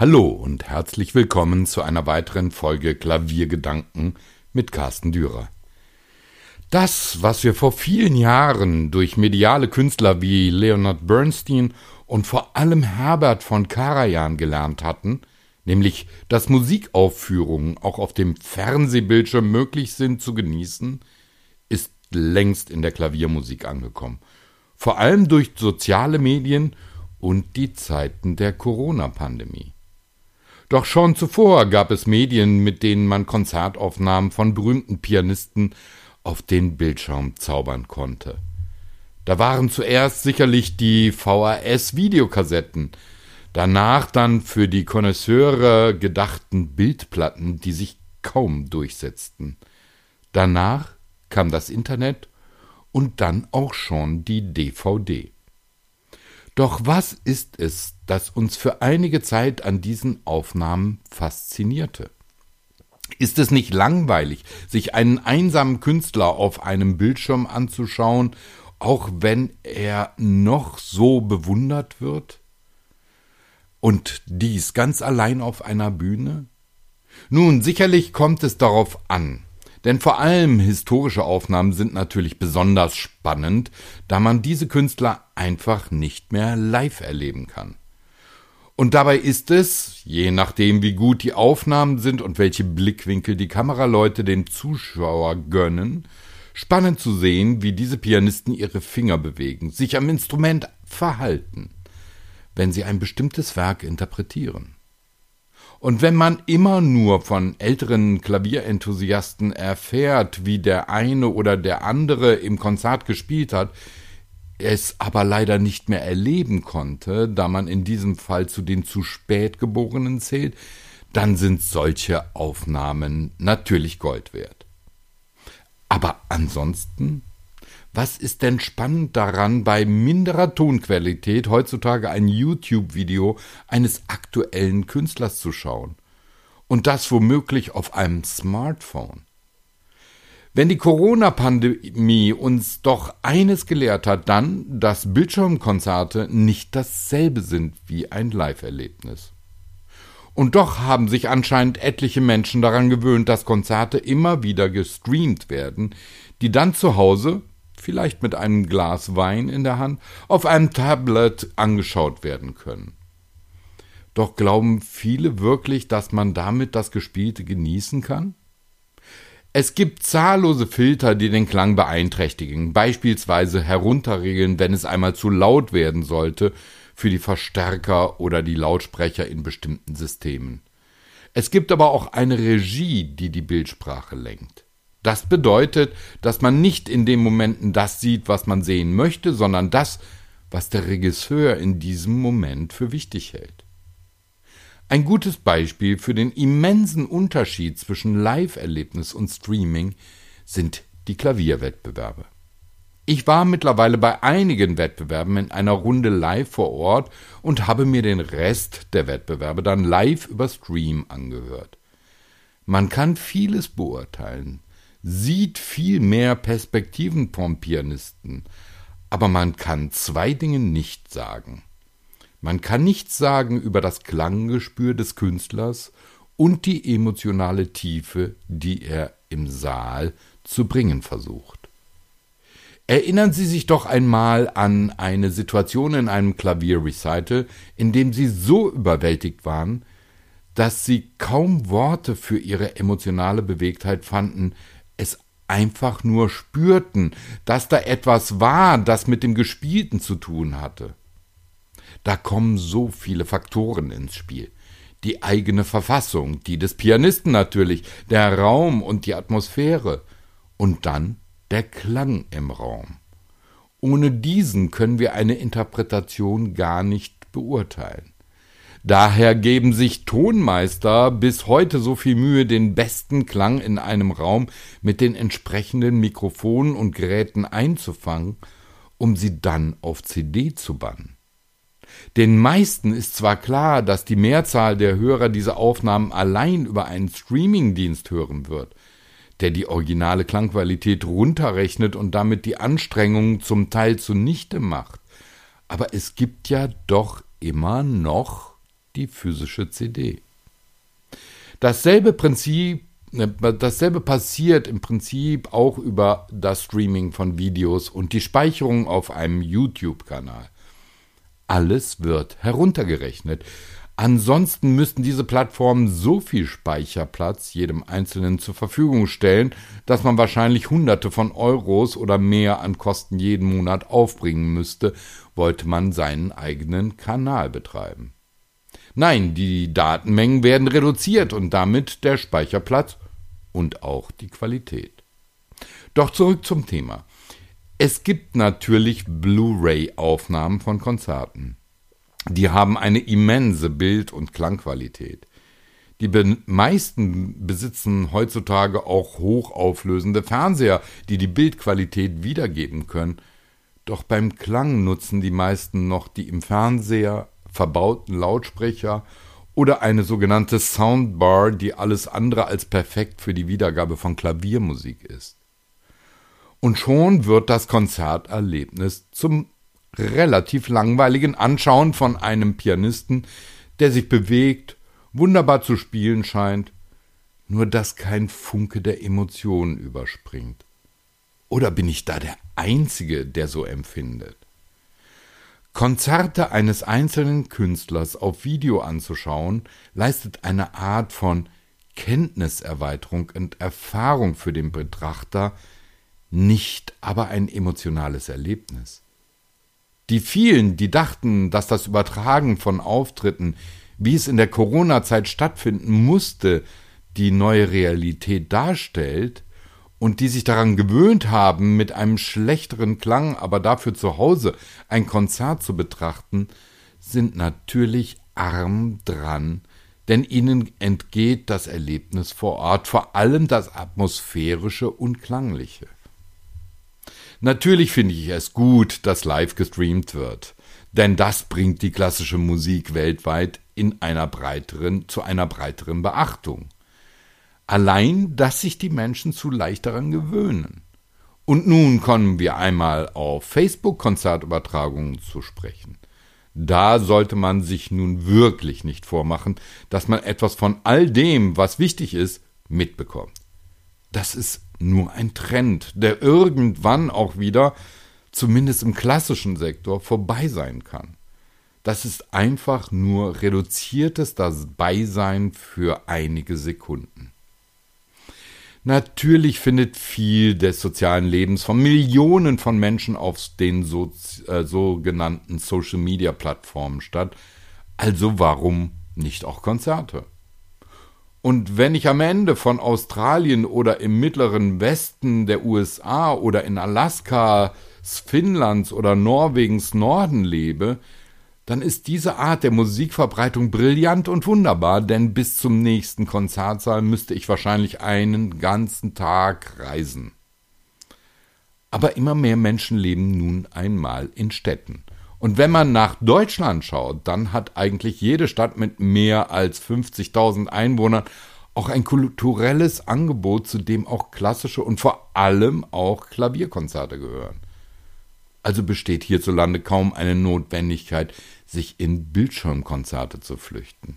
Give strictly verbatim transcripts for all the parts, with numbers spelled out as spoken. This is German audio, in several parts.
Hallo und herzlich willkommen zu einer weiteren Folge Klaviergedanken mit Carsten Dürer. Das, was wir vor vielen Jahren durch mediale Künstler wie Leonard Bernstein und vor allem Herbert von Karajan gelernt hatten, nämlich, dass Musikaufführungen auch auf dem Fernsehbildschirm möglich sind zu genießen, ist längst in der Klaviermusik angekommen. Vor allem durch soziale Medien und die Zeiten der Corona-Pandemie. Doch schon zuvor gab es Medien, mit denen man Konzertaufnahmen von berühmten Pianisten auf den Bildschirm zaubern konnte. Da waren zuerst sicherlich die V H S-Videokassetten, danach dann für die Connoisseure gedachten Bildplatten, die sich kaum durchsetzten. Danach kam das Internet und dann auch schon die D V D. Doch was ist es, das uns für einige Zeit an diesen Aufnahmen faszinierte? Ist es nicht langweilig, sich einen einsamen Künstler auf einem Bildschirm anzuschauen, auch wenn er noch so bewundert wird? Und dies ganz allein auf einer Bühne? Nun, sicherlich kommt es darauf an. Denn vor allem historische Aufnahmen sind natürlich besonders spannend, da man diese Künstler einfach nicht mehr live erleben kann. Und dabei ist es, je nachdem wie gut die Aufnahmen sind und welche Blickwinkel die Kameraleute dem Zuschauer gönnen, spannend zu sehen, wie diese Pianisten ihre Finger bewegen, sich am Instrument verhalten, wenn sie ein bestimmtes Werk interpretieren. Und wenn man immer nur von älteren Klavierenthusiasten erfährt, wie der eine oder der andere im Konzert gespielt hat, es aber leider nicht mehr erleben konnte, da man in diesem Fall zu den zu spät Geborenen zählt, dann sind solche Aufnahmen natürlich Gold wert. Aber ansonsten, was ist denn spannend daran, bei minderer Tonqualität heutzutage ein YouTube-Video eines aktuellen Künstlers zu schauen? Und das womöglich auf einem Smartphone. Wenn die Corona-Pandemie uns doch eines gelehrt hat, dann, dass Bildschirmkonzerte nicht dasselbe sind wie ein Live-Erlebnis. Und doch haben sich anscheinend etliche Menschen daran gewöhnt, dass Konzerte immer wieder gestreamt werden, die dann zu Hause, vielleicht mit einem Glas Wein in der Hand, auf einem Tablet angeschaut werden können. Doch glauben viele wirklich, dass man damit das Gespielte genießen kann? Es gibt zahllose Filter, die den Klang beeinträchtigen, beispielsweise herunterregeln, wenn es einmal zu laut werden sollte, für die Verstärker oder die Lautsprecher in bestimmten Systemen. Es gibt aber auch eine Regie, die die Bildsprache lenkt. Das bedeutet, dass man nicht in den Momenten das sieht, was man sehen möchte, sondern das, was der Regisseur in diesem Moment für wichtig hält. Ein gutes Beispiel für den immensen Unterschied zwischen Live-Erlebnis und Streaming sind die Klavierwettbewerbe. Ich war mittlerweile bei einigen Wettbewerben in einer Runde live vor Ort und habe mir den Rest der Wettbewerbe dann live über Stream angehört. Man kann vieles beurteilen, sieht viel mehr Perspektiven vom Pianisten, aber man kann zwei Dinge nicht sagen. Man kann nichts sagen über das Klanggespür des Künstlers und die emotionale Tiefe, die er im Saal zu bringen versucht. Erinnern Sie sich doch einmal an eine Situation in einem Klavierrecital, in dem Sie so überwältigt waren, dass Sie kaum Worte für Ihre emotionale Bewegtheit fanden, es einfach nur spürten, dass da etwas war, das mit dem Gespielten zu tun hatte. Da kommen so viele Faktoren ins Spiel. Die eigene Verfassung, die des Pianisten natürlich, der Raum und die Atmosphäre und dann der Klang im Raum. Ohne diesen können wir eine Interpretation gar nicht beurteilen. Daher geben sich Tonmeister bis heute so viel Mühe, den besten Klang in einem Raum mit den entsprechenden Mikrofonen und Geräten einzufangen, um sie dann auf C D zu bannen. Den meisten ist zwar klar, dass die Mehrzahl der Hörer diese Aufnahmen allein über einen Streamingdienst hören wird, der die originale Klangqualität runterrechnet und damit die Anstrengungen zum Teil zunichte macht. Aber es gibt ja doch immer noch die physische C D. Dasselbe Prinzip, dasselbe passiert im Prinzip auch über das Streaming von Videos und die Speicherung auf einem YouTube-Kanal. Alles wird heruntergerechnet. Ansonsten müssten diese Plattformen so viel Speicherplatz jedem Einzelnen zur Verfügung stellen, dass man wahrscheinlich Hunderte von Euros oder mehr an Kosten jeden Monat aufbringen müsste, wollte man seinen eigenen Kanal betreiben. Nein, die Datenmengen werden reduziert und damit der Speicherplatz und auch die Qualität. Doch zurück zum Thema. Es gibt natürlich Blu-ray-Aufnahmen von Konzerten. Die haben eine immense Bild- und Klangqualität. Die be- meisten besitzen heutzutage auch hochauflösende Fernseher, die die Bildqualität wiedergeben können. Doch beim Klang nutzen die meisten noch die im Fernseher verbauten Lautsprecher oder eine sogenannte Soundbar, die alles andere als perfekt für die Wiedergabe von Klaviermusik ist. Und schon wird das Konzerterlebnis zum relativ langweiligen Anschauen von einem Pianisten, der sich bewegt, wunderbar zu spielen scheint, nur dass kein Funke der Emotionen überspringt. Oder bin ich da der Einzige, der so empfindet? Konzerte eines einzelnen Künstlers auf Video anzuschauen, leistet eine Art von Kenntniserweiterung und Erfahrung für den Betrachter, nicht aber ein emotionales Erlebnis. Die vielen, die dachten, dass das Übertragen von Auftritten, wie es in der Corona-Zeit stattfinden musste, die neue Realität darstellt und die sich daran gewöhnt haben, mit einem schlechteren Klang, aber dafür zu Hause ein Konzert zu betrachten, sind natürlich arm dran, denn ihnen entgeht das Erlebnis vor Ort, vor allem das Atmosphärische und Klangliche. Natürlich finde ich es gut, dass live gestreamt wird, denn das bringt die klassische Musik weltweit in einer breiteren, zu einer breiteren Beachtung. Allein, dass sich die Menschen zu leicht daran gewöhnen. Und nun kommen wir einmal auf Facebook-Konzertübertragungen zu sprechen. Da sollte man sich nun wirklich nicht vormachen, dass man etwas von all dem, was wichtig ist, mitbekommt. Das ist nur ein Trend, der irgendwann auch wieder, zumindest im klassischen Sektor, vorbei sein kann. Das ist einfach nur reduziertes Dabeisein für einige Sekunden. Natürlich findet viel des sozialen Lebens von Millionen von Menschen auf den so, äh, sogenannten Social-Media-Plattformen statt. Also warum nicht auch Konzerte? Und wenn ich am Ende von Australien oder im mittleren Westen der U S A oder in Alaska, Finnlands oder Norwegens Norden lebe, dann ist diese Art der Musikverbreitung brillant und wunderbar, denn bis zum nächsten Konzertsaal müsste ich wahrscheinlich einen ganzen Tag reisen. Aber immer mehr Menschen leben nun einmal in Städten. Und wenn man nach Deutschland schaut, dann hat eigentlich jede Stadt mit mehr als fünfzigtausend Einwohnern auch ein kulturelles Angebot, zu dem auch klassische und vor allem auch Klavierkonzerte gehören. Also besteht hierzulande kaum eine Notwendigkeit, sich in Bildschirmkonzerte zu flüchten.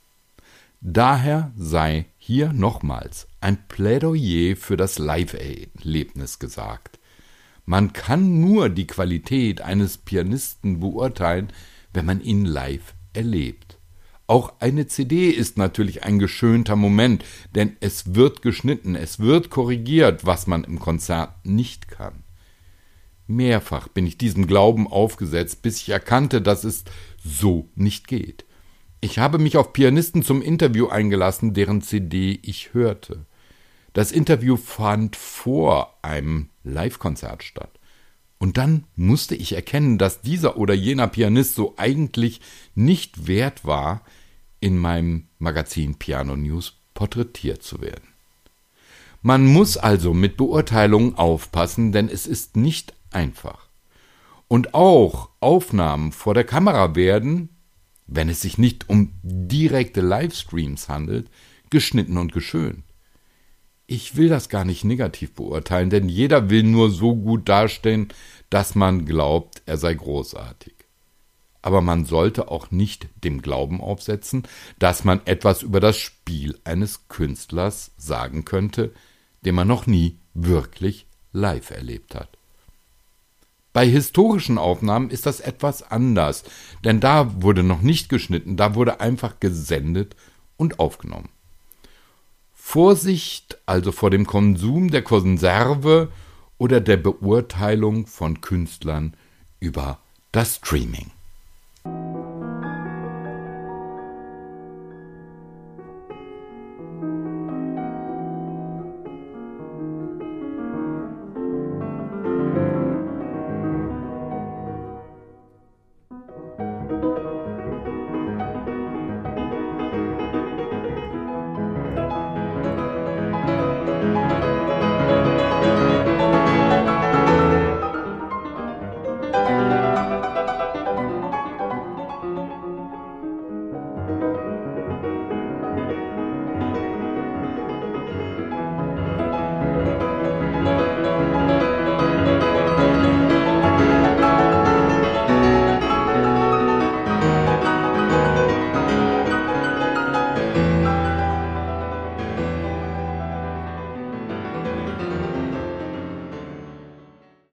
Daher sei hier nochmals ein Plädoyer für das Live-Erlebnis gesagt. Man kann nur die Qualität eines Pianisten beurteilen, wenn man ihn live erlebt. Auch eine C D ist natürlich ein geschönter Moment, denn es wird geschnitten, es wird korrigiert, was man im Konzert nicht kann. Mehrfach bin ich diesem Glauben aufgesetzt, bis ich erkannte, dass es so nicht geht. Ich habe mich auf Pianisten zum Interview eingelassen, deren C D ich hörte. Das Interview fand vor einem Live-Konzert statt. Und dann musste ich erkennen, dass dieser oder jener Pianist so eigentlich nicht wert war, in meinem Magazin Piano News porträtiert zu werden. Man muss also mit Beurteilungen aufpassen, denn es ist nicht einfach. Und auch Aufnahmen vor der Kamera werden, wenn es sich nicht um direkte Livestreams handelt, geschnitten und geschönt. Ich will das gar nicht negativ beurteilen, denn jeder will nur so gut dastehen, dass man glaubt, er sei großartig. aber man sollte auch nicht dem Glauben aufsetzen, dass man etwas über das Spiel eines Künstlers sagen könnte, den man noch nie wirklich live erlebt hat. Bei historischen Aufnahmen ist das etwas anders, denn da wurde noch nicht geschnitten, da wurde einfach gesendet und aufgenommen. Vorsicht also vor dem Konsum der Konserve oder der Beurteilung von Künstlern über das Streaming.